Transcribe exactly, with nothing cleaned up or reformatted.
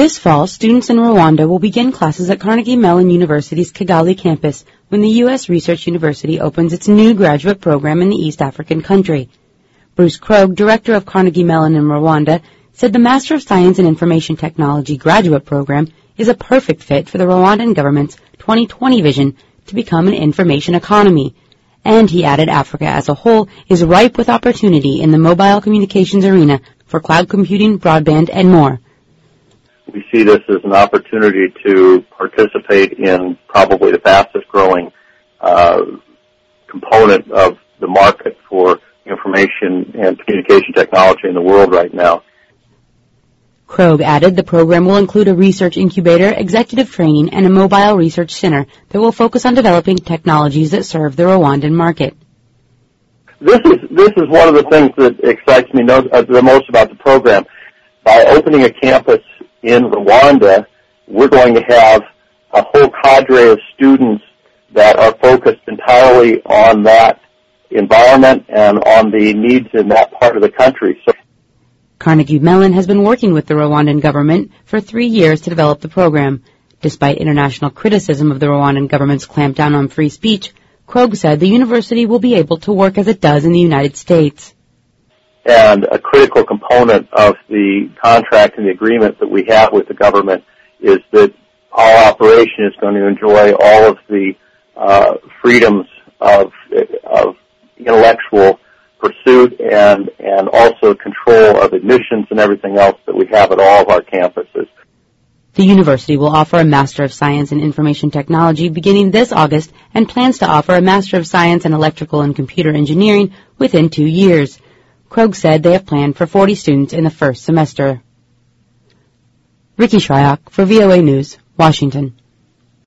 This fall, students in Rwanda will begin classes at Carnegie Mellon University's Kigali campus when the U S Research University opens its new graduate program in the East African country. Bruce Krogh, director of Carnegie Mellon in Rwanda, said the Master of Science in Information Technology graduate program is a perfect fit for the Rwandan government's twenty twenty vision to become an information economy. And he added Africa as a whole is ripe with opportunity in the mobile communications arena for cloud computing, broadband, and more. We see this as an opportunity to participate in probably the fastest growing uh, component of the market for information and communication technology in the world right now. Krogh added the program will include a research incubator, executive training, and a mobile research center that will focus on developing technologies that serve the Rwandan market. This is this is one of the things that excites me no, uh, the most about the program. By opening a campus in Rwanda, we're going to have a whole cadre of students that are focused entirely on that environment and on the needs in that part of the country. So, Carnegie Mellon has been working with the Rwandan government for three years to develop the program. Despite international criticism of the Rwandan government's clampdown on free speech, Krogh said the university will be able to work as it does in the United States. And a critical component of the contract and the agreement that we have with the government is that our operation is going to enjoy all of the uh, freedoms of, of intellectual pursuit and, and also control of admissions and everything else that we have at all of our campuses. The university will offer a Master of Science in Information Technology beginning this August and plans to offer a Master of Science in Electrical and Computer Engineering within two years. Krogh said they have planned for forty students in the first semester. Ricky Shryock for V O A News, Washington.